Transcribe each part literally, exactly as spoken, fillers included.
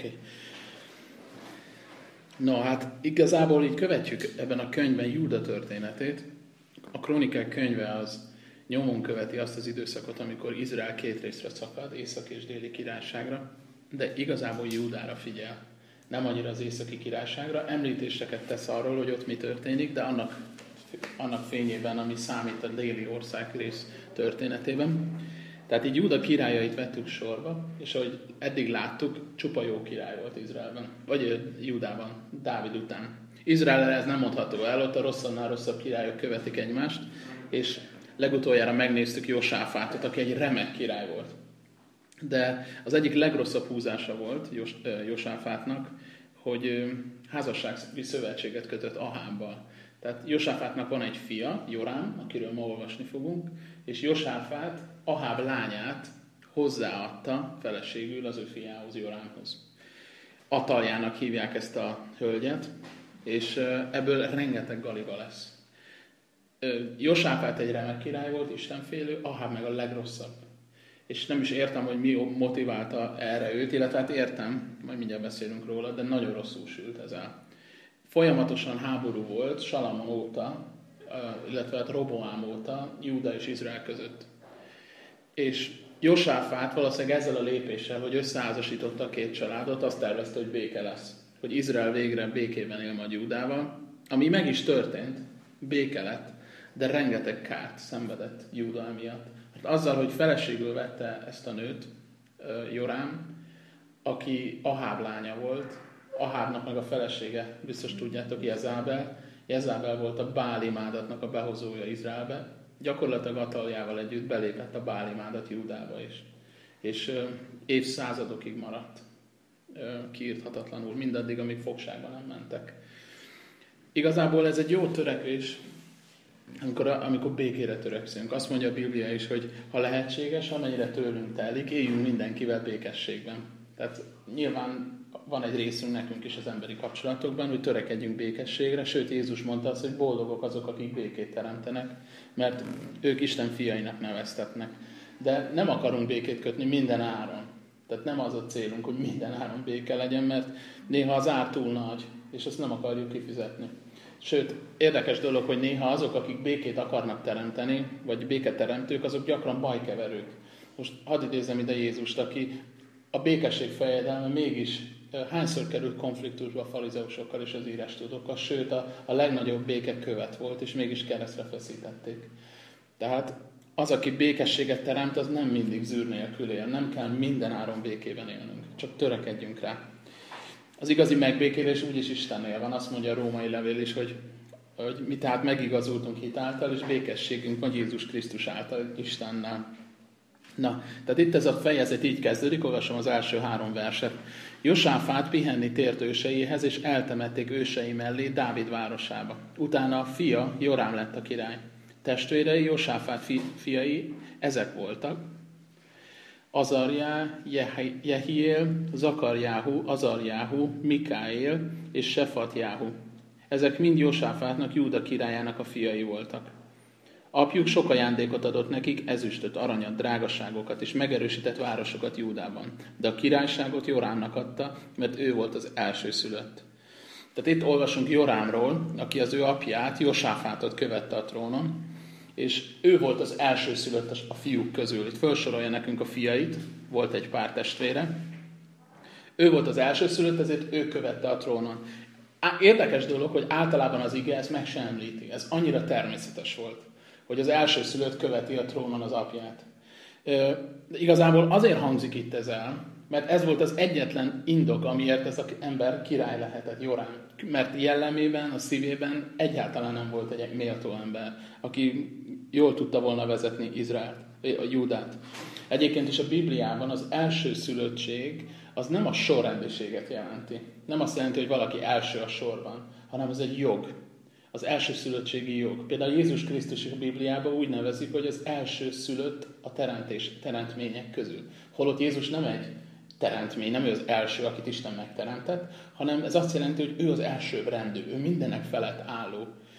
Oké. Okay. No, hát igazából így követjük ebben a könyvben Júda történetét. A Krónikák könyve az nyomon követi azt az időszakot, amikor Izrael két részre szakad, észak és déli királyságra, de igazából Júdára figyel. Nem annyira az északi királyságra, említéseket tesz arról, hogy ott mi történik, de annak, annak fényében, ami számít a déli országrész történetében. Tehát így Júda királyait vettük sorba, és ahogy eddig láttuk, csupa jó király volt Izraelben, vagy Júdában, Dávid után. Izraelre ez nem mondható el, ott a rosszabbnál rosszabb királyok követik egymást, és legutoljára megnéztük Jósáfátot, aki egy remek király volt. De az egyik legrosszabb húzása volt Jós, Jósáfátnak, hogy házassági szövetséget kötött Ahábbal. Tehát Jósáfátnak van egy fia, Jorám, akiről ma olvasni fogunk, és Jósáfát Aháb lányát hozzáadta feleségül az ő fiához, Jorámhoz. Ataljának hívják ezt a hölgyet, és ebből rengeteg galiba lesz. Jósáfát egy remek király volt, istenfélő, Aháb meg a legrosszabb. És nem is értem, hogy mi motiválta erre őt, illetve hát értem, majd mindjárt beszélünk róla, de nagyon rosszul sült ez el. Folyamatosan háború volt Salamon óta, illetve hát Roboám óta Júda és Izrael között. És Jósáfát valószínűleg ezzel a lépéssel, hogy összeházasította a két családot, azt tervezte, hogy béke lesz. Hogy Izrael végre békében él majd Júdával, ami meg is történt, béke lett, de rengeteg kárt szenvedett Júda emiatt. Mert azzal, hogy feleségül vette ezt a nőt, Jorám, aki Aháb lánya volt, Ahábnak meg a felesége, biztos tudjátok, Jezábel. Jezábel volt a Bál imádatnak a behozója Izraelbe. Gyakorlatilag Ataljával együtt belépett a Bál imádat Júdába is. És ö, évszázadokig maradt ö, kiírthatatlanul, mindaddig, amíg fogságban nem mentek. Igazából ez egy jó törekvés, amikor, amikor békére törekszünk. Azt mondja a Biblia is, hogy ha lehetséges, amennyire tőlünk telik, éljünk mindenkivel békességben. Tehát nyilván van egy részünk nekünk is az emberi kapcsolatokban, hogy törekedjünk békességre, sőt Jézus mondta azt, hogy boldogok azok, akik békét teremtenek, mert ők Isten fiainak neveztetnek. De nem akarunk békét kötni minden áron. Tehát nem az a célunk, hogy minden áron béke legyen, mert néha az ár túl nagy, és azt nem akarjuk kifizetni. Sőt, érdekes dolog, hogy néha azok, akik békét akarnak teremteni, vagy béketeremtők, azok gyakran bajkeverők. Most hadd idézzem ide Jézust, aki a békesség fejedelme mégis hányszor került konfliktusba a farizeusokkal és az írástudókkal, sőt a, a legnagyobb béke követ volt, és mégis keresztre feszítették. Tehát az, aki békességet teremt, az nem mindig zűr nélkül él, nem kell minden áron békében élnünk, csak törekedjünk rá. Az igazi megbékélés úgyis Istennél van, azt mondja a római levél is, hogy, hogy mi tehát megigazultunk hit által, és békességünk van Jézus Krisztus által Istennel. Na, tehát itt ez a fejezet így kezdődik, olvasom az első három verset. Jósáfát pihenni tért őseihez, és eltemették ősei mellé Dávid városába. Utána a fia, Jorám lett a király. Testvérei, Jósáfát fi, fiai, ezek voltak. Azarjá, Jehiel, Zakarjáhu, Azarjáhu, Mikáél és Sefatjáhu. Ezek mind Jósáfátnak, Júda királyának a fiai voltak. Apjuk sok ajándékot adott nekik, ezüstöt, aranyat, drágaságokat és megerősített városokat Júdában. De a királyságot Jorámnak adta, mert ő volt az elsőszülött. Tehát itt olvasunk Jorámról, aki az ő apját, Jósáfátot követte a trónon, és ő volt az elsőszülött a fiúk közül. Itt felsorolja nekünk a fiait, volt egy pár testvére. Ő volt az elsőszülött, ezért ő követte a trónon. Érdekes dolog, hogy általában az ige ezt meg sem említi. Ez annyira természetes volt, hogy az elsőszülött követi a trónon az apját. De igazából azért hangzik itt ez el, mert ez volt az egyetlen indok, amiért ez az ember király lehetett, Jorám. Mert jellemében, a szívében egyáltalán nem volt egy méltó ember, aki jól tudta volna vezetni Izraelt, a Júdát. Egyébként is a Bibliában az elsőszülöttség az nem a sorrendiséget jelenti. Nem azt jelenti, hogy valaki első a sorban, hanem az egy jog. Az elsőszülöttségi jog. Például Jézus Krisztus a Bibliában úgy nevezik, hogy az elsőszülött a teremtés, teremtmények közül. Holott Jézus nem egy teremtmény, nem ő az első, akit Isten megteremtett, hanem ez azt jelenti, hogy ő az elsőbbrendű, ő mindenek felett álló.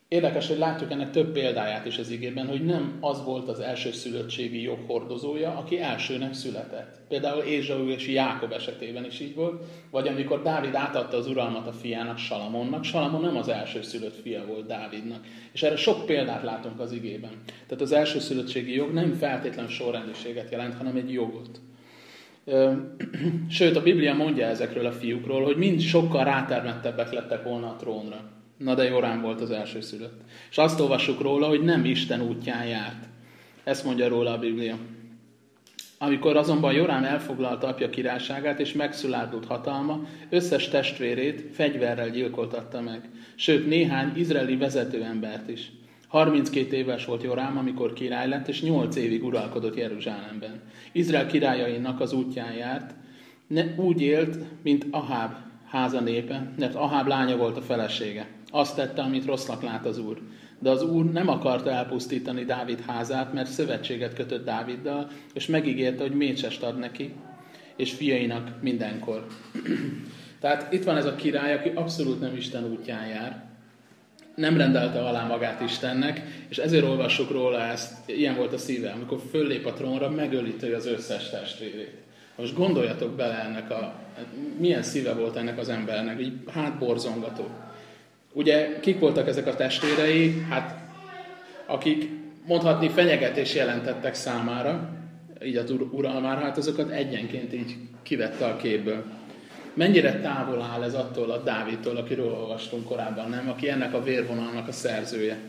Érdekes, hogy látjuk ennek több példáját is az igében, hogy nem az volt az elsőszülöttségi jog hordozója, aki elsőnek született. Például Ézsau és Jákob esetében is így volt, vagy amikor Dávid átadta az uralmat a fiának, Salamonnak, Salamon nem az elsőszülött fia volt Dávidnak. És erre sok példát látunk az igében. Tehát az elsőszülöttségi jog nem feltétlen sorrendiséget jelent, hanem egy jogot. Sőt, a Biblia mondja ezekről a fiúkról, hogy mind sokkal rátermettebbek lettek volna a trónra. Na de Jorám volt az elsőszülött. És azt olvassuk róla, hogy nem Isten útján járt. Ezt mondja róla a Biblia. Amikor azonban Jorám elfoglalta apja királyságát és megszilárdult hatalma, összes testvérét fegyverrel gyilkoltatta meg. Sőt, néhány izraeli vezetőembert is. harminckét éves volt Jorám, amikor király lett, és nyolc évig uralkodott Jeruzsálemben. Izrael királyainak az útján járt, ne, úgy élt, mint Aháb háza népe, mert Aháb lánya volt a felesége. Azt tette, amit rossznak lát az Úr. De az Úr nem akarta elpusztítani Dávid házát, mert szövetséget kötött Dáviddal, és megígérte, hogy mécsest ad neki, és fiainak mindenkor. Tehát itt van ez a király, aki abszolút nem Isten útján jár, nem rendelte alá magát Istennek, és ezért olvassuk róla ezt, ilyen volt a szíve, amikor föllép a trónra, megölíti az összes testvérét. Most gondoljatok bele ennek a, milyen szíve volt ennek az embernek, így hátborzongató. Ugye kik voltak ezek a testvérei? Hát akik mondhatni fenyegetés jelentettek számára, így az uralmára, hát azokat egyenként így kivette a képből. Mennyire távol áll ez attól a Dávidtól, akiről olvastunk korábban, nem? Aki ennek a vérvonalnak a szerzője.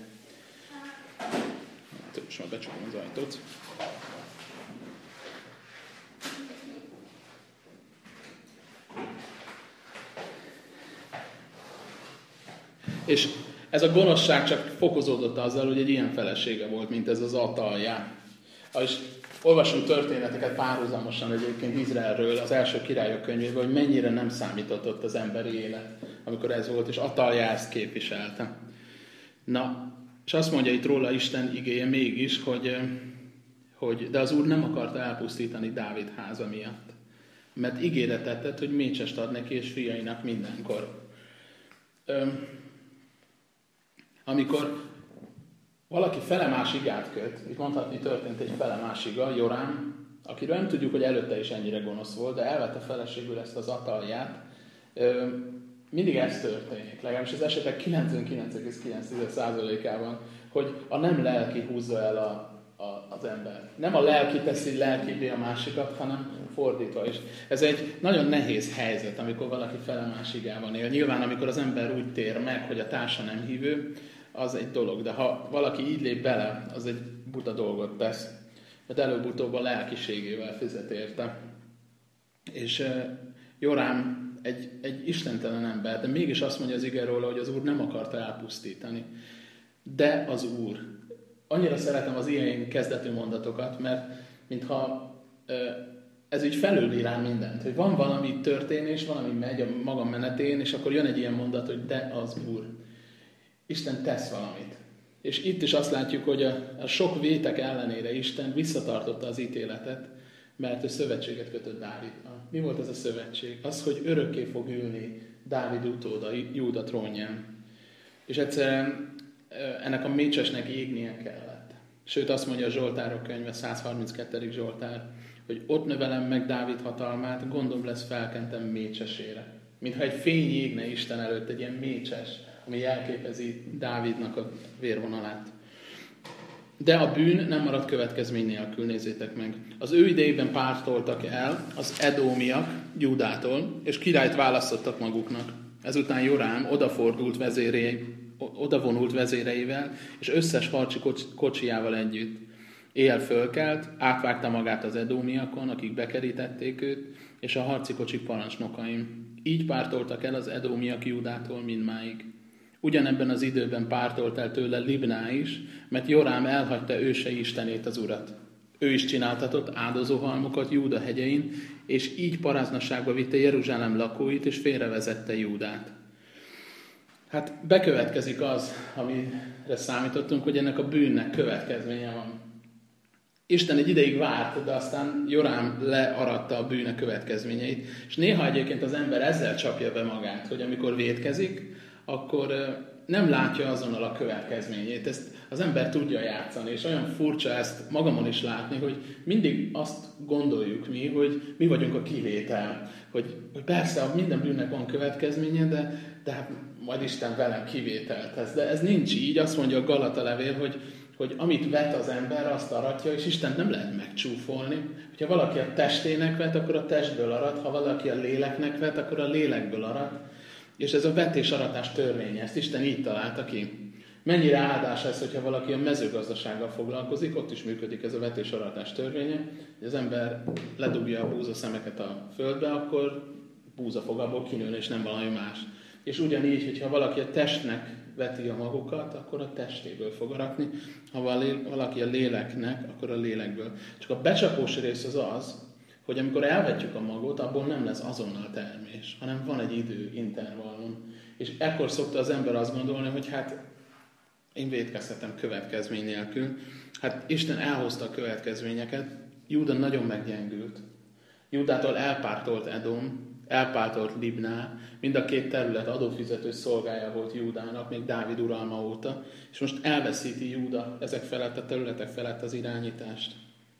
Most már becsukom az ajtót. És ez a gonoszság csak fokozódott azzal, hogy egy ilyen felesége volt, mint ez az Ataljá. És olvasunk történeteket párhuzamosan egyébként Izraelről, az első királyok könyvéből, hogy mennyire nem számított ott az emberi élet, amikor ez volt, és Ataljá ezt képviselte. Na, és azt mondja itt róla Isten igéje mégis, hogy, hogy de az Úr nem akarta elpusztítani Dávid háza miatt. Mert ígéretet tett, hogy mécsest ad neki és fiainak mindenkor. Amikor valaki felemás igát köt, itt mondhatni történt egy felemás iga, Jorám, akiről nem tudjuk, hogy előtte is ennyire gonosz volt, de elvette feleségül ezt az Atalját, mindig ez történik, legalábbis az esetek kilencvenkilenc egész kilenc százalékában, hogy a nem lelki húzza el a, a, az ember. Nem a lelki teszi lelkibbé a másikat, hanem fordítva is. Ez egy nagyon nehéz helyzet, amikor valaki felemás igában él. Nyilván, amikor az ember úgy tér meg, hogy a társa nem hívő, az egy dolog, de ha valaki így lép bele, az egy buta dolgot tesz. Mert előbb-utóbb a lelkiségével fizet érte. És uh, Jorám egy, egy istentelen ember, de mégis azt mondja az ige róla, hogy az Úr nem akarta elpusztítani. De az Úr. Annyira szeretem az ilyen kezdetű mondatokat, mert mintha uh, ez így felülír rá mindent, hogy van valami történés, valami megy a maga menetén, és akkor jön egy ilyen mondat, hogy de az Úr. Isten tesz valamit. És itt is azt látjuk, hogy a, a sok vétek ellenére Isten visszatartotta az ítéletet, mert ő szövetséget kötött Dáviddal. Mi volt ez a szövetség? Az, hogy örökké fog ülni Dávid utóda, Júda trónján. És egyszerűen ennek a mécsesnek égnie kellett. Sőt, azt mondja a Zsoltárok könyve, száz harminckettedik Zsoltár, hogy ott növelem meg Dávid hatalmát, gondom lesz felkentem mécsesére. Mintha egy fény égne Isten előtt, egy ilyen mécses, ami jelképezi Dávidnak a vérvonalát. De a bűn nem maradt következmény nélkül, nézzétek meg. Az ő idejében pártoltak el az edómiak Júdától, és királyt választottak maguknak. Ezután Jorám odafordult vezérei, odavonult vezéreivel, és összes harci kocsijával együtt. Éjjel fölkelt, átvágta magát az edómiakon, akik bekerítették őt, és a harci kocsik parancsnokaim. Így pártoltak el az edómiak Júdától mindmáig. Ugyanebben az időben pártolt el tőle Libná is, mert Jorám elhagyta ősei istenét, az Urat. Ő is csináltatott áldozóhalmokat Júda hegyein, és így paráznaságba vitte Jeruzsálem lakóit, és félrevezette Júdát. Hát bekövetkezik az, amire számítottunk, hogy ennek a bűnnek következménye van. Isten egy ideig várt, de aztán Jorám learatta a bűne következményeit. És néha egyébként az ember ezzel csapja be magát, hogy amikor vétkezik, akkor nem látja azonnal a következményét. Ezt az ember tudja játszani, és olyan furcsa ezt magamon is látni, hogy mindig azt gondoljuk mi, hogy mi vagyunk a kivétel. Hogy, hogy persze minden bűnnek van következménye, de, de hát majd Isten velem kivételt tesz. De ez nincs így, azt mondja a Galata levél, hogy, hogy amit vet az ember, azt aratja, és Istent nem lehet megcsúfolni. Ha valaki a testének vet, akkor a testből arat, ha valaki a léleknek vet, akkor a lélekből arat. És ez a vetés-aratás törvénye, ezt Isten így találta ki. Mennyire áldás ez, hogyha valaki a mezőgazdasággal foglalkozik, ott is működik ez a vetés-aratás törvénye, hogy az ember ledugja a búzaszemeket a földbe, akkor búza fog abból kinőni, és nem valami más. És ugyanígy, hogyha valaki a testnek veti a magukat, akkor a testéből fog aratni, ha valaki a léleknek, akkor a lélekből. Csak a becsapós rész az az, hogy amikor elvetjük a magot, abból nem lesz azonnal termés, hanem van egy idő intervallum. És ekkor szokta az ember azt gondolni, hogy hát én vétkezhetem következmény nélkül. Hát Isten elhozta a következményeket, Júda nagyon meggyengült. Júdától elpártolt Edom, elpártolt Libná, mind a két terület adófizető szolgája volt Júdának, még Dávid uralma óta, és most elveszíti Júda ezek felett a területek felett az irányítást.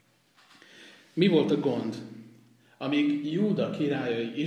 Mi volt a gond? Amíg Júda királyai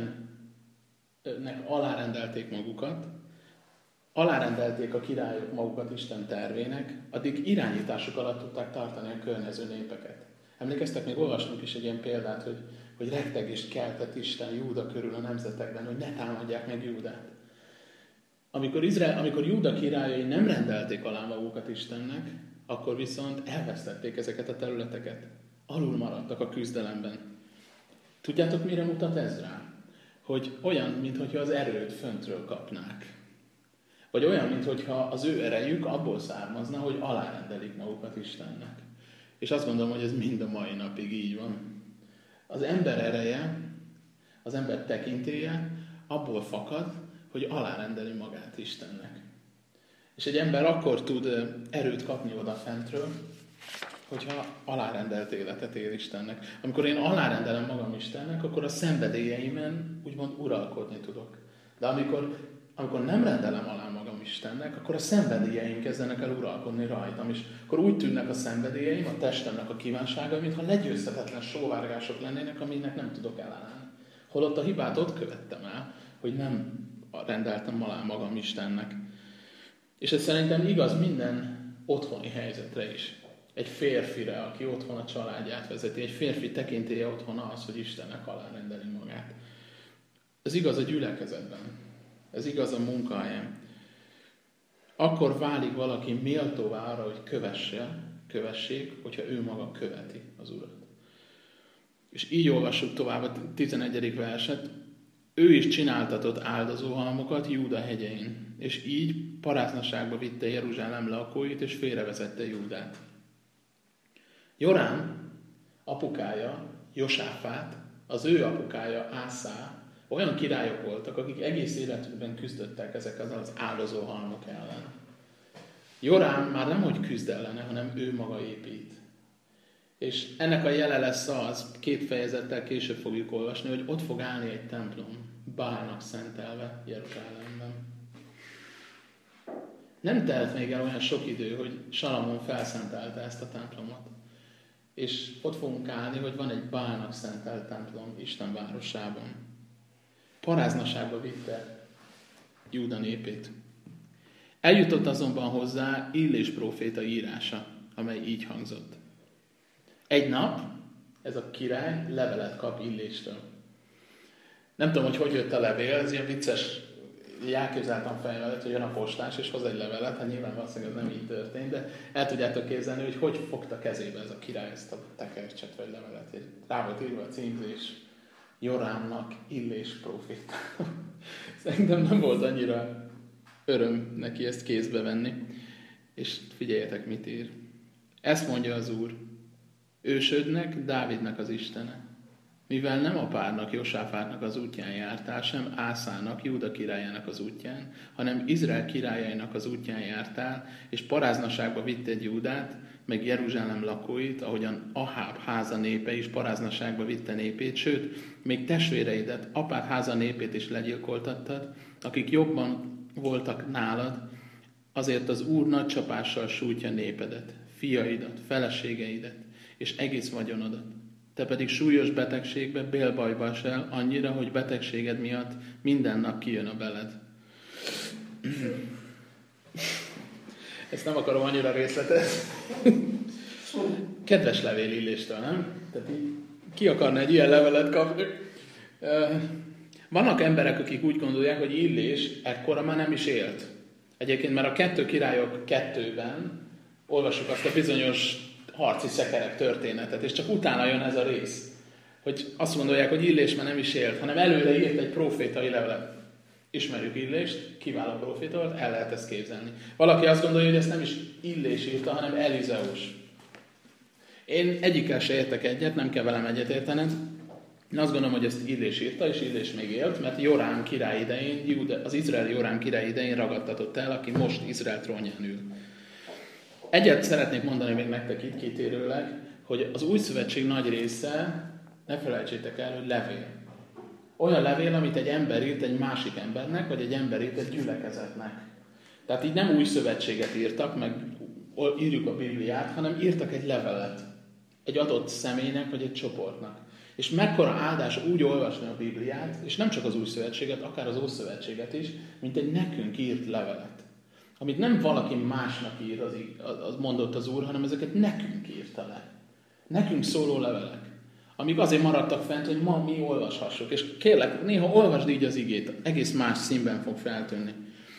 Istennek alárendelték magukat, alárendelték a királyok magukat Isten tervének, addig irányításuk alatt tudták tartani a környező népeket. Emlékeztek, még olvastunk is egy ilyen példát, hogy, hogy rettegést keltett Isten Júda körül a nemzetekben, hogy ne támadják meg Júdát. Amikor, Izrael, amikor Júda királyai nem rendelték alá magukat Istennek, akkor viszont elvesztették ezeket a területeket. Alul maradtak a küzdelemben. Tudjátok, mire mutat ez rá? Hogy olyan, mintha az erőt föntről kapnák. Vagy olyan, mintha az ő erejük abból származna, hogy alárendelik magukat Istennek. És azt gondolom, hogy ez mind a mai napig így van. Az ember ereje, az ember tekintélye abból fakad, hogy alárendeli magát Istennek. És egy ember akkor tud erőt kapni oda fentről, hogyha alárendelt életet él Istennek. Amikor én alárendelem magam Istennek, akkor a szenvedélyeimen úgymond uralkodni tudok. De amikor, amikor nem rendelem alá magam Istennek, akkor a szenvedélyeim kezdenek el uralkodni rajtam. És akkor úgy tűnnek a szenvedélyeim, a testemnek a kívánságai, mintha legyőzhetetlen sóvárgások lennének, aminek nem tudok elállni. Holott a hibát ott követtem el, hogy nem rendeltem alá magam Istennek. És ez szerintem igaz minden otthoni helyzetre is. Egy férfire, aki otthon a családját vezeti, egy férfi tekintélye otthon az, hogy Istennek alárendeli magát. Ez igaz a gyülekezetben. Ez igaz a munkahelyen. Akkor válik valaki méltóvá arra, hogy kövesse, kövessék, hogyha ő maga követi az Urat. És így olvassuk tovább a tizenegyedik verset. Ő is csináltatott áldozóhalmokat Júda hegyein, és így paráznaságba vitte Jeruzsálem lakóit, és félrevezette Júdát. Jorám apukája, Josáfát, az ő apukája Ászá, olyan királyok voltak, akik egész életükben küzdöttek ezek az áldozóhalmok ellen. Jorám már nem hogy küzd ellene, hanem ő maga épít. És ennek a jele lesz az, két fejezettel később fogjuk olvasni, hogy ott fog állni egy templom, Bálnak szentelve Jeruzsálemben. Nem telt még el olyan sok idő, hogy Salamon felszentelte ezt a templomot. És ott fogunk állni, hogy van egy Bálnak szentelt templom Isten városában. Paráznaságba vitte Júda népét. Eljutott azonban hozzá Illés próféta írása, amely így hangzott. Egy nap ez a király levelet kap Illéstől. Nem tudom, hogy hogy jött a levél, ez ilyen vicces, elképzeltem fejlett, hogy jön a postás, és hoz egy levelet, hát nyilván valószínűleg ez nem így történt, de el tudjátok képzelni, hogy hogy fogta kezébe ez a király ezt a tekercset vagy levelet. Rá volt írva a címzés, Jorámnak Illés próféta. Szerintem nem volt annyira öröm neki ezt kézbe venni. És figyeljetek, mit ír. Ezt mondja az Úr, ősödnek, Dávidnak az Istene. Mivel nem apádnak, Josáfátnak az útján jártál, sem Ászának, Júda királyának az útján, hanem Izrael királyainak az útján jártál, és paráznaságba vitted Júdát, meg Jeruzsálem lakóit, ahogyan Aháb háza népe is paráznaságba vitte népét, sőt, még testvéreidet, apád háza népét is legyilkoltattad, akik jobban voltak nálad, Azért az Úr nagy csapással sújtja népedet, fiaidat, feleségeidet és egész vagyonodat. Te pedig súlyos betegségbe, bélbajba esel annyira, hogy betegséged miatt minden nap kijön a beled. Ezt nem akarom annyira részletes. Kedves levél Illéstől, nem? Tehát így ki akarna egy ilyen levelet kapni? Vannak emberek, akik úgy gondolják, hogy Illés ekkora már nem is élt. Egyébként már a kettő királyok kettőben olvassuk azt a bizonyos harci szekerek történetet, és csak utána jön ez a rész. Hogy azt gondolják, hogy Illés már nem is élt, hanem előre írt egy profétai levelet. Ismerjük Illést, kiváló proféta volt, el lehet ezt képzelni. Valaki azt gondolja, hogy ezt nem is Illés írta, hanem Elizeus. Én egyikkel se értek egyet, nem kell velem egyet értened. Én azt gondolom, hogy ezt Illés írta, és Illés még élt, mert Jorám király idején, az izraeli Jorám király idején ragadtatott el, aki most Izrael trónján ül. Egyet szeretnék mondani még nektek itt kitérőleg, hogy az új szövetség nagy része, ne felejtsétek el, hogy levél. Olyan levél, amit egy ember írt egy másik embernek, vagy egy ember írt egy gyülekezetnek. Tehát így nem új szövetséget írtak, meg írjuk a Bibliát, hanem írtak egy levelet. Egy adott személynek, vagy egy csoportnak. És mekkora áldás úgy olvasni a Bibliát, és nem csak az új szövetséget, akár az Ószövetséget is, mint egy nekünk írt levelet. Amit nem valaki másnak ír, az, az mondott az Úr, hanem ezeket nekünk írta le. Nekünk szóló levelek. Amik azért maradtak fent, hogy ma mi olvashassuk. És kérlek, néha olvasd így az igét, egész más színben fog feltűnni.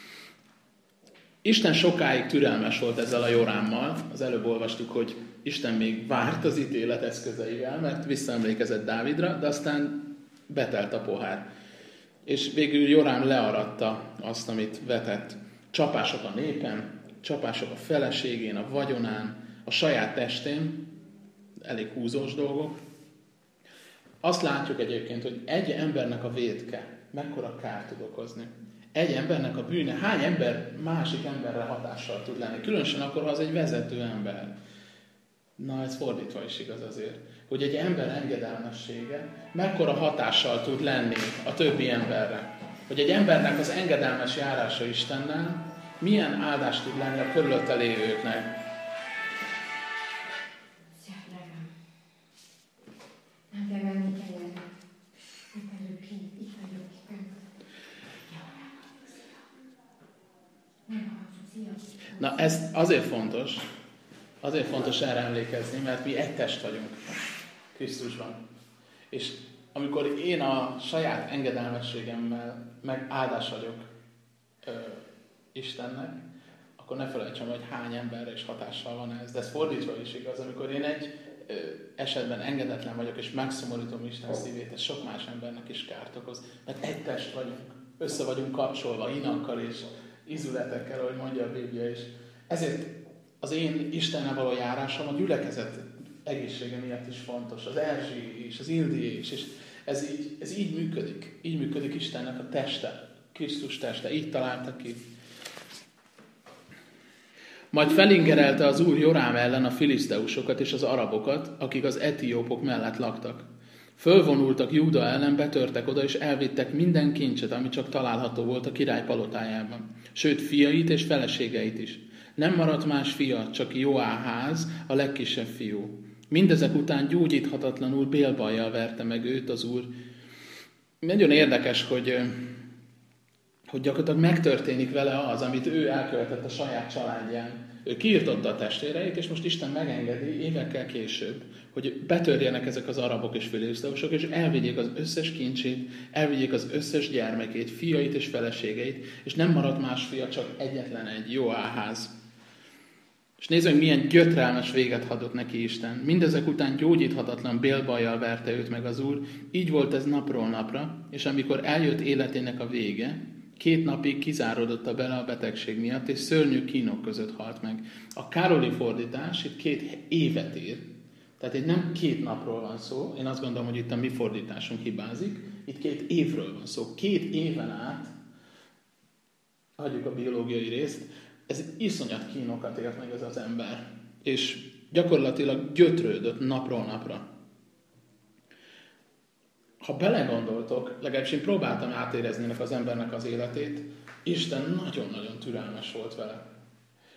Isten sokáig türelmes volt ezzel a Jorámmal. Az előbb olvastuk, hogy Isten még várt az ítélet eszközeivel, mert visszaemlékezett Dávidra, de aztán betelt a pohár. És végül Jorám learatta azt, amit vetett. Csapások a népen, csapások a feleségén, a vagyonán, a saját testén, elég húzós dolgok. Azt látjuk egyébként, hogy egy embernek a vétke mekkora kárt tud okozni. Egy embernek a bűne hány ember másik emberre hatással tud lenni. Különösen akkor, ha az egy vezető ember. Na, ez fordítva is igaz azért. Hogy egy ember engedelmessége mekkora hatással tud lenni a többi emberre. Hogy egy embernek az engedelmes járása Istennel milyen áldást tud lenni a körülötte lévőknek. Na, ez azért fontos, azért fontos erre emlékezni, mert mi egy test vagyunk Krisztusban. És amikor én a saját engedelmességemmel meg áldás vagyok ö, Istennek, akkor ne felejtsem, hogy hány emberre is hatással van ez. De ez fordítva is igaz, amikor én egy ö, esetben engedetlen vagyok, és megszomorítom Isten szívét, ez sok más embernek is kárt okoz. Mert egy test vagyunk, össze vagyunk kapcsolva inakkal és ízületekkel, ahogy mondja a Biblia is. Ezért az én Istennel való járásom a gyülekezet egészsége miatt is fontos. Az Erzsi is, az Ildi is, és ez így, ez így működik. Így működik Istennek a teste, Krisztus teste. Így találta ki. Majd felingerelte az Úr Jorám ellen a filiszteusokat és az arabokat, akik az etiópok mellett laktak. Fölvonultak Júda ellen, betörtek oda, és elvittek minden kincset, ami csak található volt a király palotájában. Sőt, fiait és feleségeit is. Nem maradt más fia, csak Joáház, a legkisebb fiú. Mindezek után gyógyíthatatlanul bélbajjal verte meg őt az Úr. Nagyon érdekes, hogy, hogy gyakorlatilag megtörténik vele az, amit ő elkövetett a saját családján. Ő kiirtotta a testvéreit, és most Isten megengedi évekkel később, hogy betörjenek ezek az arabok és filiszteusok, és elvigyék az összes kincsét, elvigyék az összes gyermekét, fiait és feleségeit, és nem maradt más fia, csak egyetlen egy, Joáház. És nézzük, milyen gyötrelmes véget adott neki Isten. Mindezek után gyógyíthatatlan bélbajjal verte őt meg az Úr, így volt ez napról napra, és amikor eljött életének a vége, két napig kizáródott bele a betegség miatt, és szörnyű kínok között halt meg. A Károli fordítás itt két évet ír, tehát itt nem két napról van szó, én azt gondolom, hogy itt a mi fordításunk hibázik, itt két évről van szó. Két éven át, hagyjuk a biológiai részt, ez iszonyat kínokat élt meg ez az ember, és gyakorlatilag gyötrődött napról napra. Ha belegondoltok, legalábbis én próbáltam átérezni ennek az embernek az életét, Isten nagyon-nagyon türelmes volt vele.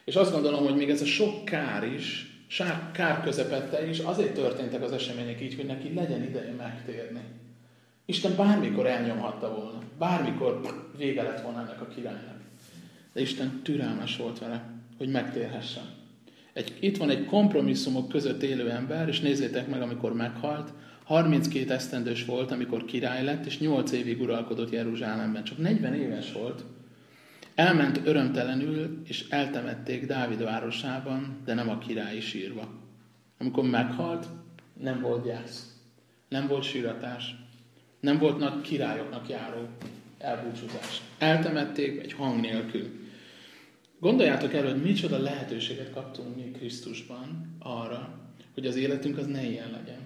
És azt gondolom, hogy még ez a sok kár is, kár közepette is, azért történtek az események így, hogy neki legyen ideje megtérni. Isten bármikor elnyomhatta volna, bármikor vége lett volna ennek a királynak. De Isten türelmes volt vele, hogy megtérhessen. Egy, itt van egy kompromisszumok között élő ember, és nézzétek meg, amikor meghalt, harminckét esztendős volt, amikor király lett, és nyolc évig uralkodott Jeruzsálemben. Csak negyven éves volt. Elment örömtelenül, és eltemették Dávid városában, de nem a királyi sírba. Amikor meghalt, nem volt gyász, nem volt síratás, nem volt nagy királyoknak járó elbúcsúzás. Eltemették egy hang nélkül. Gondoljátok el, hogy micsoda lehetőséget kaptunk mi Krisztusban arra, hogy az életünk az ne ilyen legyen.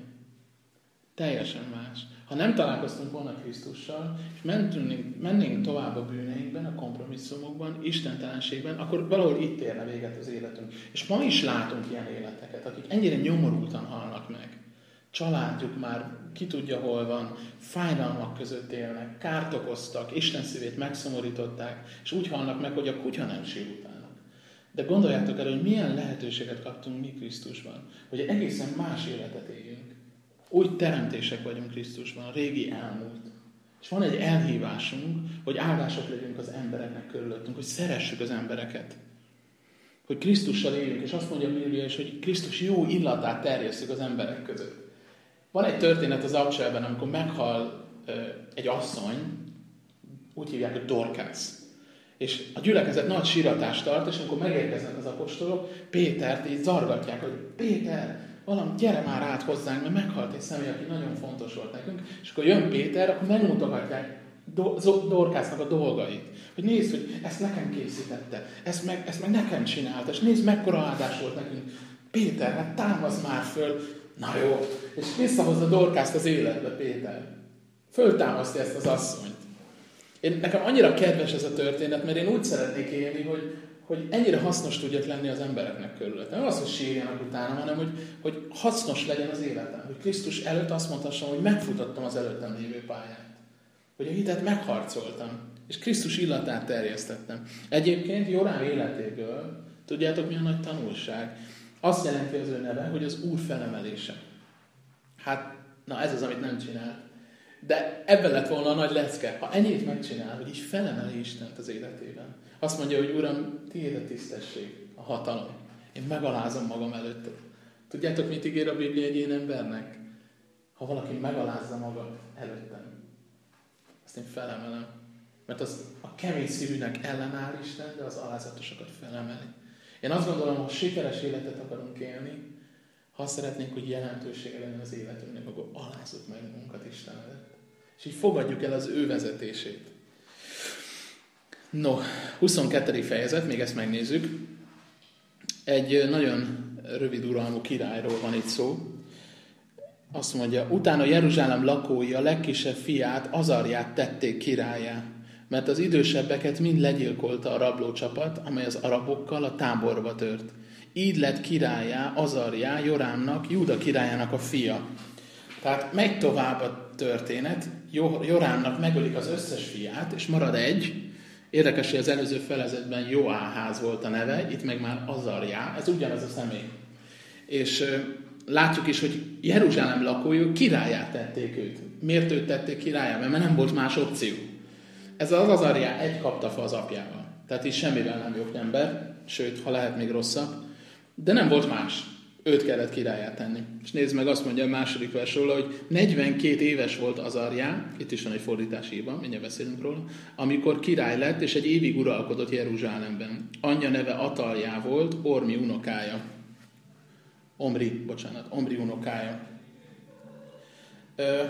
Teljesen más. Ha nem találkoztunk volna Krisztussal, és mentünk, mennénk tovább a bűneinkben, a kompromisszumokban, istentelenségben, akkor valahol itt érne véget az életünk. És ma is látunk ilyen életeket, akik ennyire nyomorultan halnak meg. Családjuk már ki tudja hol van, fájdalmak között élnek, kárt okoztak, Isten szívét megszomorították, és úgy halnak meg, hogy a kutya nem sír utána. De gondoljátok el, hogy milyen lehetőséget kaptunk mi Krisztusban, hogy egészen más életet éljünk. Új teremtések vagyunk Krisztusban, a régi elmúlt. És van egy elhívásunk, hogy áldások legyünk az embereknek körülöttünk, hogy szeressük az embereket. Hogy Krisztussal éljünk, és azt mondja a Biblia is, hogy Krisztus jó illatát terjesszük az emberek között. Van egy történet az Abcselben, amikor meghal egy asszony, úgy hívják, hogy Dorkász. És a gyülekezet nagy síratást tart, és amikor megérkeznek az apostolok, Pétert így zargatják, hogy Péter, valami, gyere már át hozzánk, mert meghalt egy személy, aki nagyon fontos volt nekünk. És akkor jön Péter, akkor megmutogatják Dorkásznak a dolgait. Hogy nézd, hogy ezt nekem készítette, ezt meg, ezt meg nekem csinálta, és nézd, mekkora áldás volt nekünk. Péter, hát támaszd már föl. Na jó. És visszahozza Dorkászt az életbe, Péter. Föltámasztja ezt az asszonyt. Én, nekem annyira kedves ez a történet, mert én úgy szeretnék élni, hogy, hogy ennyire hasznos tudjak lenni az embereknek körülöttem. Nem az, hogy sírjanak utána, hanem hogy, hogy hasznos legyen az életem. Hogy Krisztus előtt azt mondhassam, hogy megfutottam az előttem lévő pályát. Hogy a hitet megharcoltam. És Krisztus illatát terjesztettem. Egyébként Jorám életéből, tudjátok milyen nagy tanulság? Azt jelenti az ő neve, hogy az Úr felemelése. Hát, na ez az, amit nem csinált. De ebben lett volna a nagy lecke. Ha ennyit megcsinál, hogy így felemeli Istent az életében. Azt mondja, hogy Uram, tiéd a tisztesség, a hatalom. Én megalázom magam előtted. Tudjátok, mit ígér a Biblia egy ilyen embernek? Ha valaki megalázza maga előttem, azt én felemelem. Mert az a kemény szívűnek ellenáll Isten, de az alázatosokat felemeli. Én azt gondolom, hogy sikeres életet akarunk élni, ha azt szeretnénk, hogy jelentősége legyen az életünknek, akkor alázzuk meg magunkat Isten előtt. És így fogadjuk el az ő vezetését. No, huszonkettedik fejezet, még ezt megnézzük. Egy nagyon rövid uralmú királyról van itt szó. Azt mondja, utána Jeruzsálem lakói a legkisebb fiát, Azarját tették királlyá, mert az idősebbeket mind legyilkolta a rablócsapat, amely az arabokkal a táborba tört. Így lett királlyá, Azarjá, Jorámnak, Júda királyának a fia. Tehát megy tovább a történet, Jorámnak megölik az összes fiát, és marad egy. Érdekes, hogy az előző fejezetben Joáház volt a neve, itt meg már Azarjá, ez ugyanaz a személy. És látjuk is, hogy Jeruzsálem lakói királlyá tették őt. Miért őt tették királlyá? Mert nem volt más opció. Ez az Azarjá egy kapta fa az apjával. Tehát így semmivel nem jobb ember, sőt, ha lehet még rosszabb. De nem volt más. Őt kellett királlyá tenni. És nézd meg, azt mondja a második vers róla, hogy negyvenkét éves volt Azarjá, itt is van egy fordítási hiba, mindjárt beszélünk róla, amikor király lett, és egy évig uralkodott Jeruzsálemben. Anyja neve Ataljá volt, Ormi unokája. Omri, bocsánat, Omri unokája. Ö,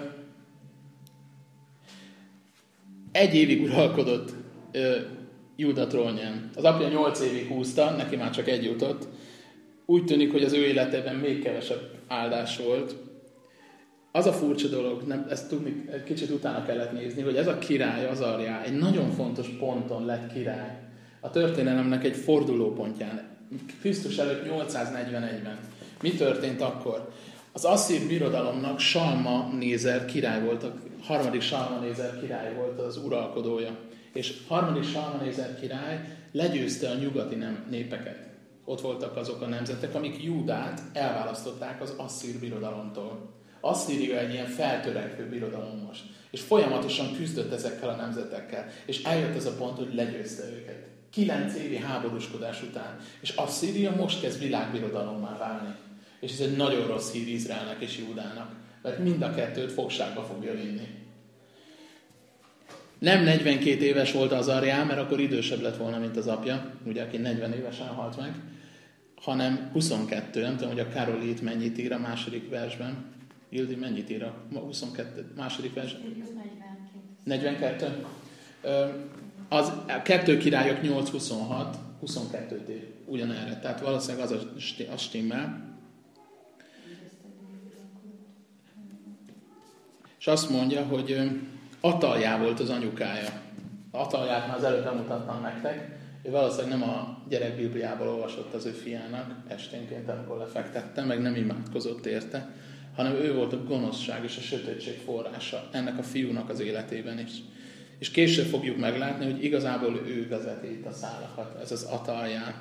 egy évig uralkodott ö, Júda trónján. Az apja nyolc évig húzta, neki már csak egy jutott. Úgy tűnik, hogy az ő életében még kevesebb áldás volt. Az a furcsa dolog, nem, ezt tudni, egy kicsit utána kellett nézni, hogy ez a király, Azarjá, egy nagyon fontos ponton lett király. A történelemnek egy fordulópontján. Krisztus előtt nyolcszáznegyvenegyben. Mi történt akkor? Az asszír birodalomnak Salmanézer király volt, a harmadik Salmanézer király volt az uralkodója. És harmadik Salmanézer király legyőzte a nyugati népeket. ott voltak azok a nemzetek, amik Júdát elválasztották az asszír birodalomtól. Asszíria egy ilyen feltörekvő birodalom most. És folyamatosan küzdött ezekkel a nemzetekkel. És eljött ez a pont, hogy legyőzte őket. Kilenc évi háborúskodás után. És Asszíria most kezd világbirodalommá válni. És ez egy nagyon rossz hír Izraelnek és Júdának. Mert mind a kettőt fogságba fogja vinni. Nem negyvenkét éves volt Azarjá, mert akkor idősebb lett volna, mint az apja, ugye, aki negyven évesen halt meg, hanem huszonkettő, nem tudom, hogy a Karoli itt mennyit ír a második versben. Ildi, mennyit ír a huszonkettő második versben? negyvenkettő. Az a kettő királyok nyolc huszonhat, huszonkettőt ér ugyanerre, tehát valószínűleg az a stimmel. És azt mondja, hogy Ataljá volt az anyukája. Atalját már az előbb bemutattam nektek. Ő valószínűleg nem a gyerekbibliából olvasott az ő fiának esténként, amikor lefektette, meg nem imádkozott érte, hanem ő volt a gonoszság és a sötétség forrása ennek a fiúnak az életében is. És később fogjuk meglátni, hogy igazából ő vezeti itt a szálakat, ez az Ataljá.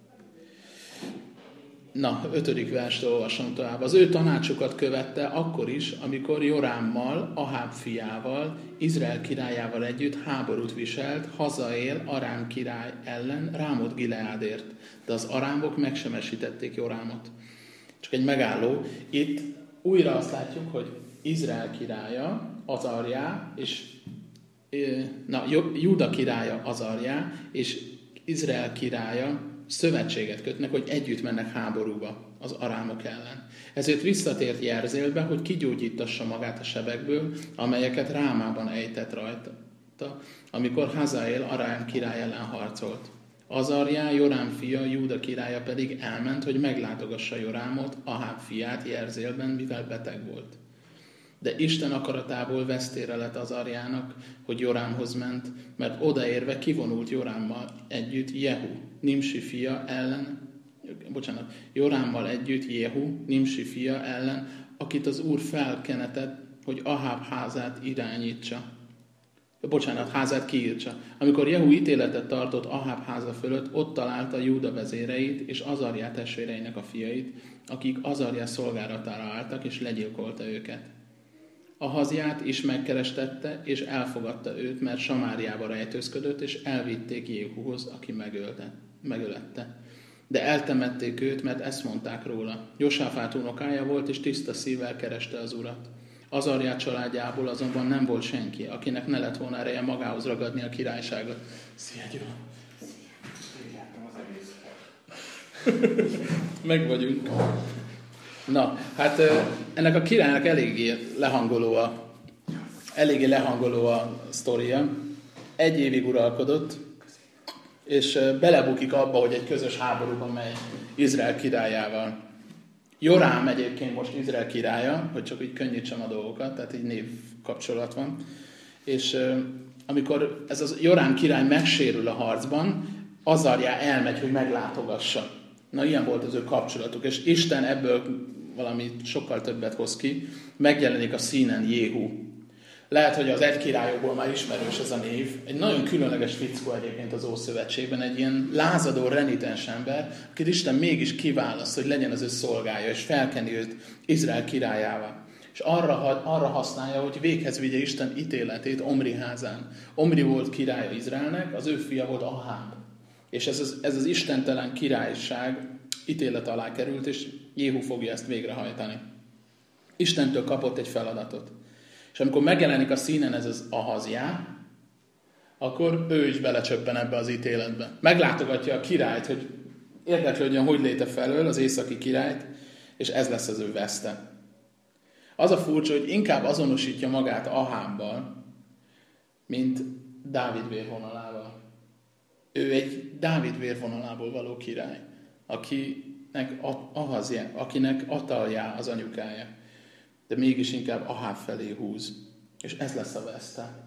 Na, ötödik verst olvasom tovább. Az ő tanácsukat követte akkor is, amikor Jorámmal, Aháb fiával, Izrael királyával együtt háborút viselt, hazaél Arám király ellen Rámot Gileádért. De az arámok megsemmisítették Jorámot. Csak egy megálló. Itt újra azt látjuk, hogy Izrael királya, Azarjá, és na, Júda királya, Azarjá, és Izrael királya szövetséget kötnek, hogy együtt mennek háborúba az arámok ellen. Ezért visszatért Jerzélbe, hogy kigyógyítassa magát a sebekből, amelyeket Rámában ejtett rajta, amikor Hazaél Arám király ellen harcolt. Azarjá, Jorám fia, Júda királya pedig elment, hogy meglátogassa Jorámot, Aháb fiát Jerzélben, mivel beteg volt. De Isten akaratából vesztére lett Azarjának, hogy Jorámhoz ment, mert odaérve kivonult Jorámmal együtt Jehu, Nimsi fia ellen, bocsánat, Jorámmal együtt Jehu, Nimsi fia ellen, akit az Úr felkenetett, hogy Aháb házát irányítsa. Bocsánat, házát kiírtsa. Amikor Jehu ítéletet tartott Aháb háza fölött, ott találta Júda vezéreit és Azarjá testvéreinek a fiait, akik Azarjá szolgálatára álltak, és legyilkolta őket. Ahazját is megkerestette, és elfogadta őt, mert Samáriába rejtőzködött, és elvitték Jéhuhoz, aki megölte, megölette. De eltemették őt, mert ezt mondták róla. Josafát unokája volt, és tiszta szívvel kereste az Urat. Azarjá családjából azonban nem volt senki, akinek ne lett volna ereje magához ragadni a királyságot. Szia, Gyula! Meg vagyunk. Na, hát ennek a királynak eléggé lehangoló a, eléggé lehangoló a sztoria. Egy évig uralkodott, és belebukik abba, hogy egy közös háborúban megy Izrael királyával. Jorám egyébként most Izrael királya, hogy csak így könnyítsem a dolgokat, tehát így név kapcsolat van. És amikor ez az Jorám király megsérül a harcban, Azarjá elmegy, hogy meglátogassa. Na, ilyen volt az ő kapcsolatuk, és Isten ebből valami sokkal többet hoz ki. Megjelenik a színen Jéhu. Lehet, hogy az egy királyokból már ismerős ez a név. Egy nagyon különleges fickó egyébként az Ószövetségben, egy ilyen lázadó, renitens ember, akit Isten mégis kiválaszt, hogy legyen az ő szolgája, és felkeni őt Izrael királyává. És arra, arra használja, hogy véghez vigye Isten ítéletét Omri házán. Omri volt királya Izraelnek, az ő fia volt Aháb. És ez az, ez az istentelen királyság ítélet alá került, és Jéhu fogja ezt végrehajtani. Istentől kapott egy feladatot. És amikor megjelenik a színen ez az Ahazjá, akkor ő is belecsöppen ebbe az ítéletbe. Meglátogatja a királyt, hogy érdeklődjön, hogy léte felől, az északi királyt, és ez lesz az ő veszte. Az a furcsa, hogy inkább azonosítja magát Ahábbal, mint Dávid vérvonalával. Ő egy Dávid vérvonalából való király, akinek, Ahazjá, akinek Ataljá az anyukája. De mégis inkább Aháb felé húz. És ez lesz a veszte.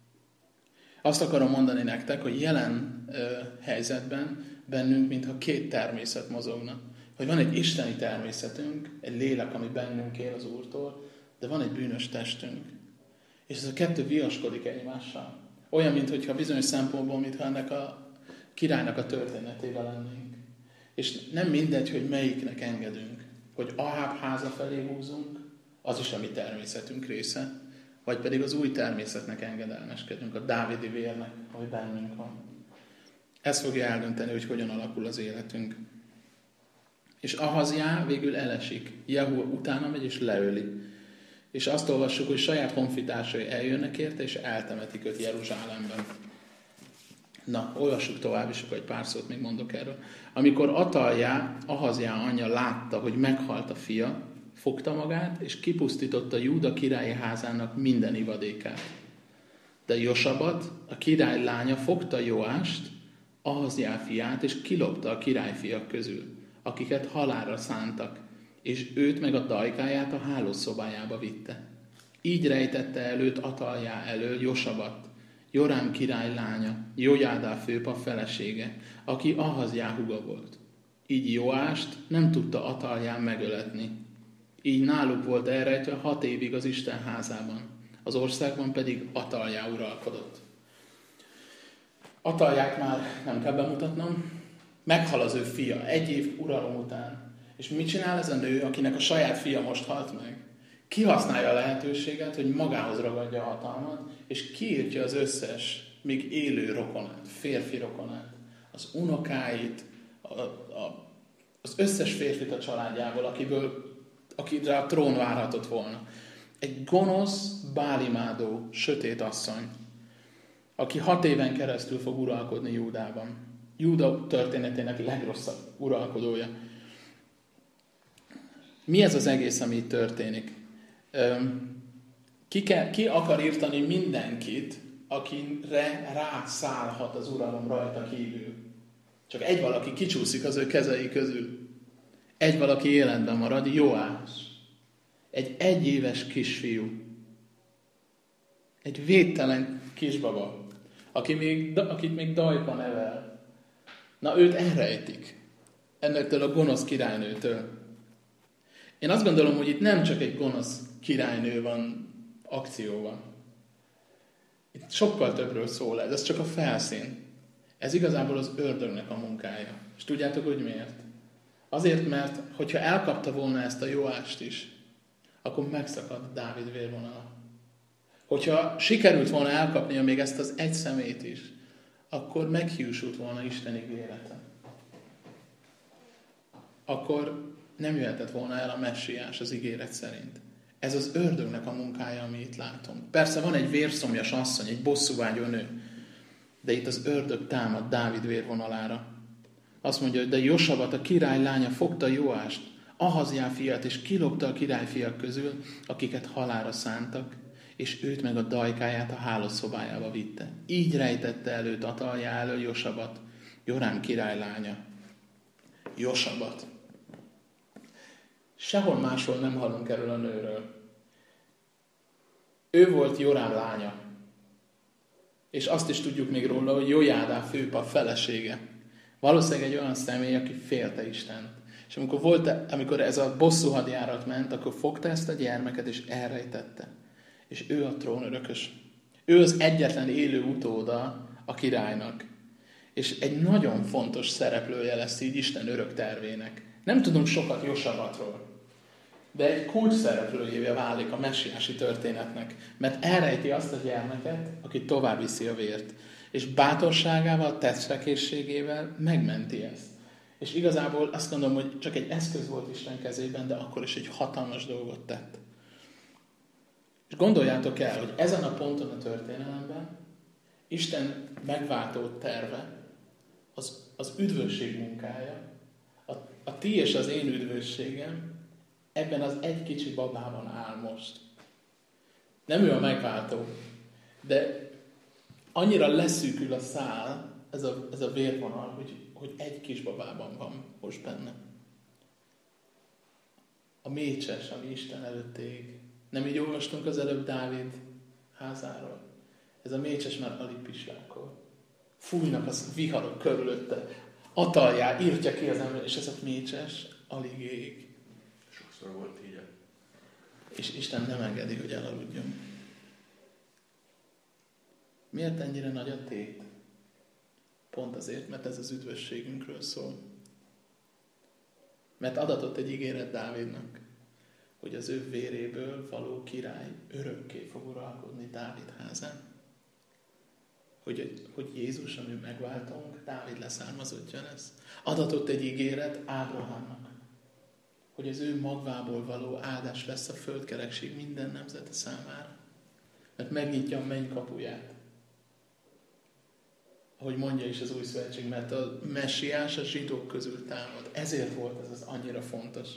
Azt akarom mondani nektek, hogy jelen ö, helyzetben bennünk, mintha két természet mozogna. Hogy van egy isteni természetünk, egy lélek, ami bennünk él az Úrtól, de van egy bűnös testünk. És ez a kettő viaskodik egymással. Olyan, mintha bizonyos szempontból, mintha ennek a királynak a történetével lennénk. És nem mindegy, hogy melyiknek engedünk. Hogy Aháb háza felé húzunk, az is a mi természetünk része, vagy pedig az új természetnek engedelmeskedünk, a dávidi vérnek, ami bennünk van. Ez fogja eldönteni, hogy hogyan alakul az életünk. És Ahazjá végül elesik. Jehu utána megy és leöli. És azt olvassuk, hogy saját honfitársai eljönnek érte, és eltemetik őt Jeruzsálemben. Na, olvassuk tovább, és akkor egy pár szót még mondok erről. Amikor Ataljá, Ahazjá anyja látta, hogy meghalt a fia, fogta magát, és kipusztította Júda királyi házának minden ivadékát. De Josabat, a király lánya fogta Joást, Ahazjá fiát, és kilopta a királyfiak közül, akiket halálra szántak, és őt meg a dajkáját a hálószobájába vitte. Így rejtette előtt Ataljá elől Josabat, Jorám király lánya, Jojádá főpap felesége, aki Ahazjá húga volt. Így Joást nem tudta Atalján megöletni. Így náluk volt elrejtve hat évig az Isten házában, az országban pedig Ataljá uralkodott. Atalját már nem kell bemutatnom, meghal az ő fia egy év uralom után. És mit csinál ez a nő, akinek a saját fia most halt meg? Kihasználja a lehetőséget, hogy magához ragadja a hatalmat, és kiírtja az összes, még élő rokonát, férfi rokonát, az unokáit, a, a, az összes férfit a családjából, akiből, akire a trón várhatott volna. Egy gonosz, bálimádó, sötét asszony, aki hat éven keresztül fog uralkodni Júdában. Júda történetének legrosszabb uralkodója. Mi ez az egész, ami itt történik? Ki, kell, ki akar írtani mindenkit, akire rászállhat az uralom rajta kívül? Csak egy valaki kicsúszik az ő kezei közül. Egy valaki életben marad, Joás. Egy egyéves kisfiú. Egy védtelen kisbaba, aki még, akit még dajka nevel. Na, őt elrejtik. Ennektől a gonosz királynőtől. Én azt gondolom, hogy itt nem csak egy gonosz királynő van akcióban. Itt sokkal többről szól ez, ez csak a felszín. Ez igazából az ördögnek a munkája. És tudjátok, hogy miért? Azért, mert hogyha elkapta volna ezt a Joást is, akkor megszakad Dávid vérvonala. Hogyha sikerült volna elkapnia még ezt az egy szemét is, akkor meghiúsult volna Isten ígérete. Akkor nem jöhetett volna el a messiás az ígéret szerint. Ez az ördögnek a munkája, amit itt látunk. Persze van egy vérszomjas asszony, egy bosszúvágyó nő, de itt az ördög támad Dávid vérvonalára. Azt mondja, hogy de Josabat, a király lánya fogta Joást, Ahazjá fiát, és kilopta a királyfiak közül, akiket halálra szántak, és őt meg a dajkáját a hálószobájába vitte. Így rejtette előtt Ataljá elől Josabat, Jorám király lánya. Josabat. Sehol máshol nem hallunk erről a nőről. Ő volt Jorám lánya. És azt is tudjuk még róla, hogy Jojádá főpap felesége. Valószínűleg egy olyan személy, aki félte Istent. És amikor, volt, amikor ez a bosszú hadjárat ment, akkor fogta ezt a gyermeket és elrejtette. És ő a trónörökös. Ő az egyetlen élő utóda a királynak. És egy nagyon fontos szereplője lesz így Isten örök tervének. Nem tudunk sokat Josabatról, de egy kulcs szereplőjévé válik a messiási történetnek, mert elrejti azt a gyermeket, aki tovább viszi a vért. És bátorságával, tetszrekészségével megmenti ezt. És igazából azt gondolom, hogy csak egy eszköz volt Isten kezében, de akkor is egy hatalmas dolgot tett. És gondoljátok el, hogy ezen a ponton a történelemben Isten megváltó terve, az, az üdvösség munkája, a, a ti és az én üdvösségem ebben az egy kicsi babában áll most. Nem ő a megváltó, de annyira leszűkül a szál, ez a, ez a vérvonal, hogy, hogy egy kis babában van most benne. A mécses, ami Isten előtt ég. Nem így olvastunk az előbb Dávid házáról. Ez a mécses már alig pislákol. Fújnak az viharok körülötte. Ataljá, írtja ki az ember, és ez a mécses alig ég. Sokszor volt így. És Isten nem engedi, hogy elaludjon. Miért ennyire nagy a tét? Pont azért, mert ez az üdvösségünkről szól. Mert adatott egy ígéret Dávidnak, hogy az ő véréből való király örökké fog uralkodni Dávid házán. Hogy, hogy Jézus, ami megváltunk, Dávid leszármazottja lesz. Adatott egy ígéret Ábrahámnak, hogy az ő magvából való áldás lesz a földkerekség minden nemzete számára. Mert megnyitja a menny kapuját. Ahogy mondja is az Új Szövetség, mert a messiás a zsidók közül támad. Ezért volt ez az annyira fontos.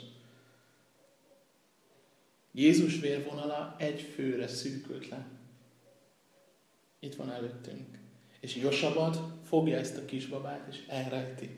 Jézus vérvonala egy főre szűkült le. Itt van előttünk. És Josabad fogja ezt a kisbabát, és elrejti.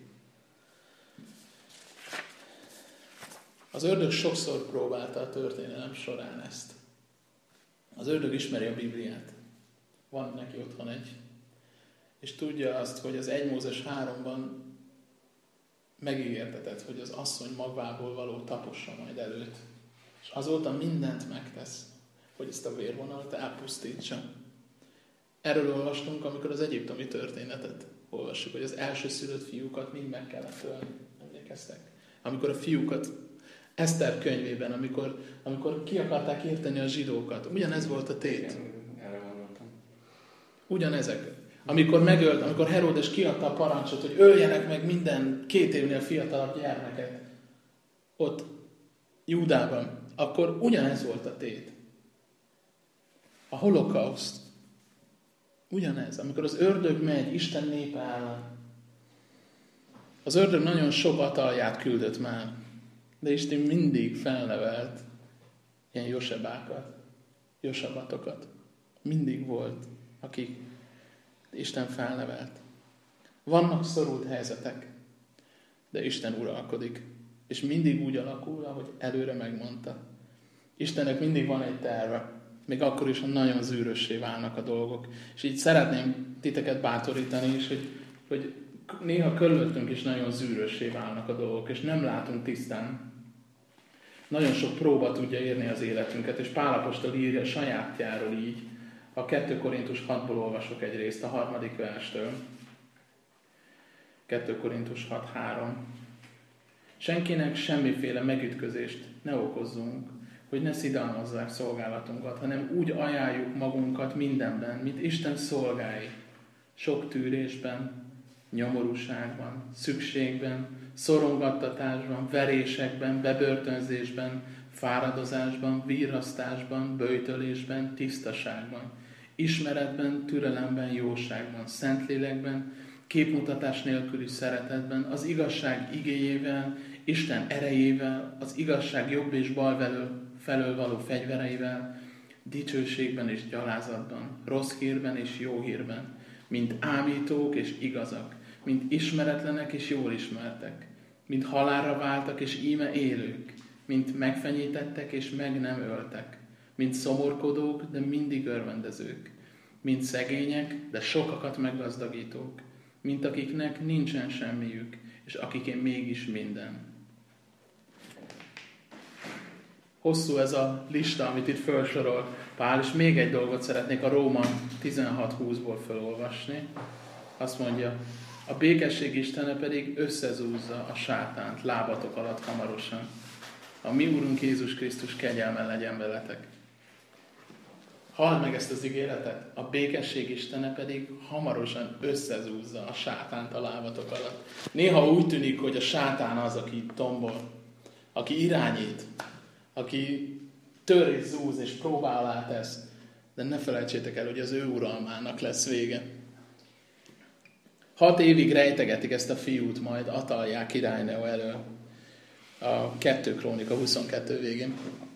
Az ördög sokszor próbálta a történelem során ezt. Az ördög ismeri a Bibliát. Van neki otthon egy. És tudja azt, hogy az egy Mózes háromban megígértetett, hogy az asszony magvából való tapossa majd előtt. És azóta mindent megtesz, hogy ezt a vérvonalat elpusztítsa. Erről olvastunk, amikor az egyiptomi történetet olvassuk, hogy az elsőszülött fiúkat mind meg kellett ölni. Emlékeztek? Amikor a fiúkat Eszter könyvében, amikor, amikor ki akarták érteni a zsidókat. Ugyanez volt a tét. Erre gondoltam. Ugyanezek. Amikor megölt, amikor Heródes kiadta a parancsot, hogy öljenek meg minden két évnél fiatalabb gyermeket ott Júdában, akkor ugyanez volt a tét. A holokauszt. Ugyanez. Amikor az ördög megy Isten népe ellen. Az ördög nagyon sok atalját küldött már. De Isten mindig felnevelt ilyen Josebákat, Josabatokat. Mindig volt, akik Isten felnevelt. Vannak szorult helyzetek, de Isten uralkodik. És mindig úgy alakul, ahogy előre megmondta. Istennek mindig van egy terve, még akkor is, ha nagyon zűrössé válnak a dolgok. És így szeretném titeket bátorítani is, hogy, hogy néha körülöttünk is nagyon zűrössé válnak a dolgok, és nem látunk tisztán. Nagyon sok próba tudja érni az életünket, és Pál apostol írja sajátjáról így. A kettő Korintus hatból olvasok egy részt, a harmadik verstől. kettő Korintus hat három. Senkinek semmiféle megütközést ne okozzunk, hogy ne szidalmazzák szolgálatunkat, hanem úgy ajánljuk magunkat mindenben, mint Isten szolgái, sok tűrésben, nyomorúságban, szükségben, szorongattatásban, verésekben, bebörtönzésben, fáradozásban, virrasztásban, böjtölésben, tisztaságban, ismeretben, türelemben, jóságban, szentlélekben, képmutatás nélküli szeretetben, az igazság igéjével, Isten erejével, az igazság jobb és bal felől való fegyvereivel, dicsőségben és gyalázatban, rossz hírben és jó hírben, mint ámítók és igazak, mint ismeretlenek és jól ismertek, mint halálra váltak és íme élők, mint megfenyítettek és meg nem öltek, mint szomorkodók, de mindig örvendezők, mint szegények, de sokakat meggazdagítók, mint akiknek nincsen semmiük, és akiké mégis minden. Hosszú ez a lista, amit itt felsorol Pál, és még egy dolgot szeretnék a Róma tizenhat húszból felolvasni. Azt mondja, a békesség Istene pedig összezúzza a sátánt lábatok alatt hamarosan. A mi Úrunk Jézus Krisztus kegyelme legyen veletek. Halld meg ezt az ígéretet, a békesség Istene pedig hamarosan összezúzza a sátánt a lábatok alatt. Néha úgy tűnik, hogy a sátán az, aki tombol, aki irányít, aki tör és zúz és próbál alá tesz, de ne felejtsétek el, hogy az ő uralmának lesz vége. Hat évig rejtegetik ezt a fiút, majd Atalják királynő elől. A kettő Krónika huszonkettő végén.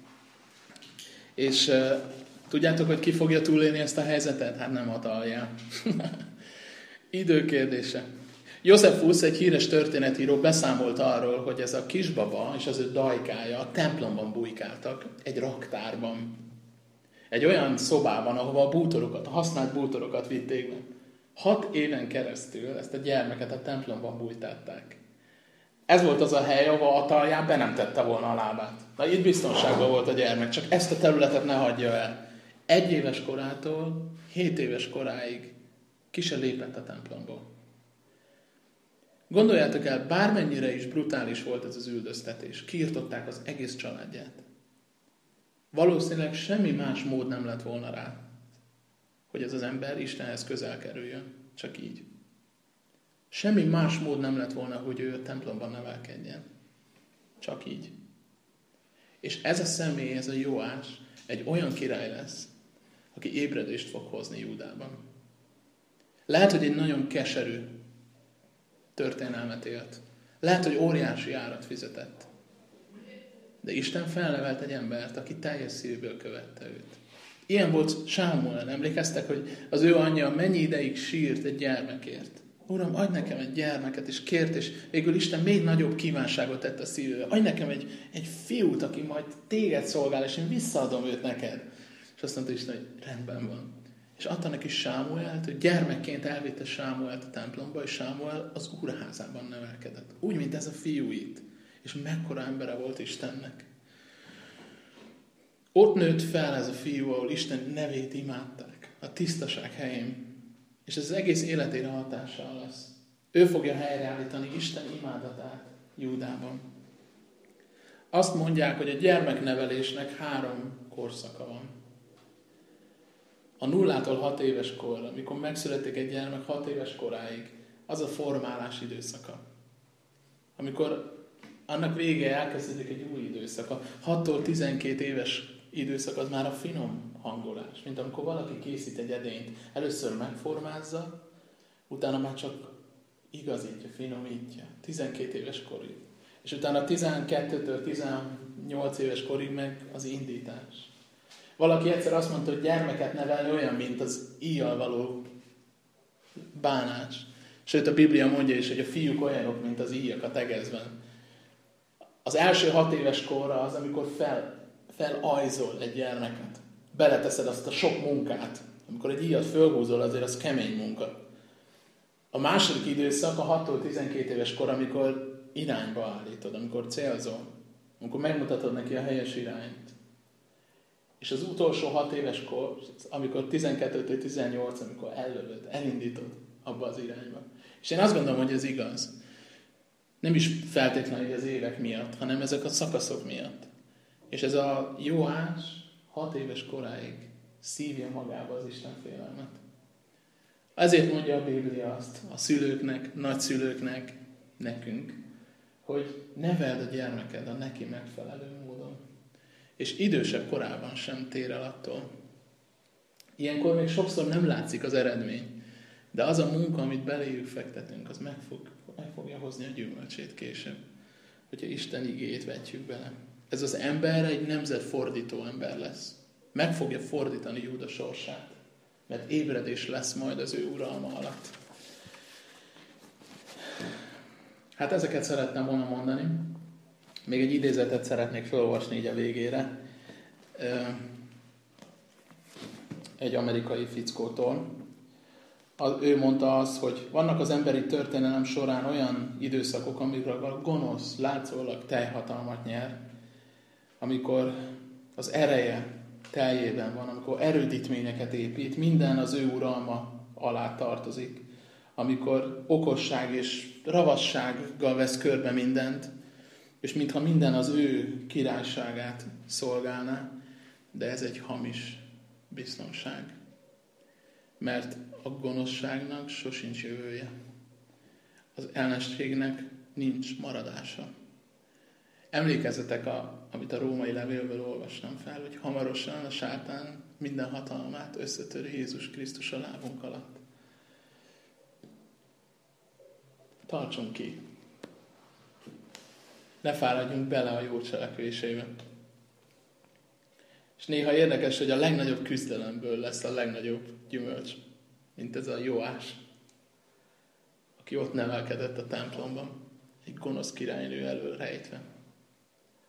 És uh, tudjátok, hogy ki fogja túlélni ezt a helyzetet? Hát nem Atalja. Idő kérdése. Józsefus, egy híres történetíró beszámolt arról, hogy ez a kisbaba és az ő dajkája a templomban bujkáltak, egy raktárban. Egy olyan szobában, ahova a bútorokat, a használt bútorokat vitték be. Hat éven keresztül ezt a gyermeket a templomban bújtálták. Ez volt az a hely, ahova Atalján be nem tette volna a lábát. Na itt biztonságban volt a gyermek, csak ezt a területet ne hagyja el. Egy éves korától hét éves koráig ki se lépett a templomból. Gondoljátok el, bármennyire is brutális volt ez az üldöztetés, kiirtották az egész családját. Valószínűleg semmi más mód nem lett volna rá, hogy ez az ember Istenhez közel kerüljön. Csak így. Semmi más mód nem lett volna, hogy ő a templomban nevelkedjen. Csak így. És ez a személy, ez a Jóás egy olyan király lesz, aki ébredést fog hozni Júdában. Lehet, hogy egy nagyon keserű történelmet élt. Lehet, hogy óriási árat fizetett. De Isten felnevelt egy embert, aki teljes szívből követte őt. Ilyen volt Sámuel. Emlékeztek, hogy az ő anyja mennyi ideig sírt egy gyermekért. Uram, adj nekem egy gyermeket, és kért, és végül Isten még nagyobb kívánságot tett a szívébe. Adj nekem egy, egy fiút, aki majd téged szolgál, és én visszaadom őt neked. És azt mondta Isten, hogy rendben van. És adta neki Sámuelt, hogy gyermekként elvitte Sámuelt a templomba, és Sámuel az úrházában nevelkedett. Úgy, mint ez a fiú itt. És mekkora embere volt Istennek. Ott nőtt fel ez a fiú, ahol Isten nevét imádták, a tisztaság helyén. És ez az egész életére hatással lesz. Ő fogja helyreállítani Isten imádatát Júdában. Azt mondják, hogy a gyermeknevelésnek három korszaka van. A nullától hat éves kor, amikor megszületik egy gyermek hat éves koráig, az a formálás időszaka. Amikor annak vége elkezdődik egy új időszak. A hattól tizenkét éves időszak az már a finom hangolás. Mint amikor valaki készít egy edényt. Először megformázza, utána már csak igazítja, finomítja. tizenkét éves korig. És utána tizenkettőtől tizennyolc éves korig meg az indítás. Valaki egyszer azt mondta, hogy gyermeket nevelni olyan, mint az íjjal való bánás. Sőt, a Biblia mondja is, hogy a fiúk olyanok, mint az íjak a tegezben. Az első hat éves korra az, amikor fel, felajzol egy gyermeket. Beleteszed azt a sok munkát. Amikor egy íjat fölhúzol, azért az kemény munka. A második időszak a hattól tizenkét éves kor, amikor irányba állítod, amikor célzol. Amikor megmutatod neki a helyes irányt. És az utolsó hat éves kor, amikor tizenkettőtől tizennyolc, amikor ellövöd, elindítod abba az irányba. És én azt gondolom, hogy ez igaz. Nem is feltétlenül az évek miatt, hanem ezek a szakaszok miatt. És ez a Jóás hat éves koráig szívja magába az Isten félelmet. Ezért mondja a Biblia azt a szülőknek, nagyszülőknek, nekünk, hogy neveld a gyermeked a neki megfelelő módon. És idősebb korában sem tér el attól. Ilyenkor még sokszor nem látszik az eredmény, de az a munka, amit beléjük fektetünk, az meg, fog, meg fogja hozni a gyümölcsét később, hogyha Isten igéjét vetjük bele. Ez az ember egy nemzetfordító ember lesz. Meg fogja fordítani Júda sorsát, mert ébredés lesz majd az ő uralma alatt. Hát ezeket szerettem volna mondani. Még egy idézetet szeretnék felolvasni így a végére. Egy amerikai fickótól. Ő mondta azt, hogy vannak az emberi történelem során olyan időszakok, amikor a gonosz látszólag teljhatalmat nyer, amikor az ereje teljében van, amikor erődítményeket épít, minden az ő uralma alá tartozik, amikor okosság és ravassággal vesz körbe mindent, és mintha minden az ő királyságát szolgálná, de ez egy hamis biztonság. Mert a gonoszságnak sosincs jövője. Az ellenségnek nincs maradása. Emlékezzetek, a, amit a római levélből olvastam fel, hogy hamarosan a sátán minden hatalmát összetöri Jézus Krisztus a lábunk alatt. Tartsunk ki. Ne fáradjunk bele a jó cselekvésébe. És néha érdekes, hogy a legnagyobb küzdelemből lesz a legnagyobb gyümölcs, mint ez a Jóás, aki ott nevelkedett a templomban, egy gonosz királynő elől rejtve.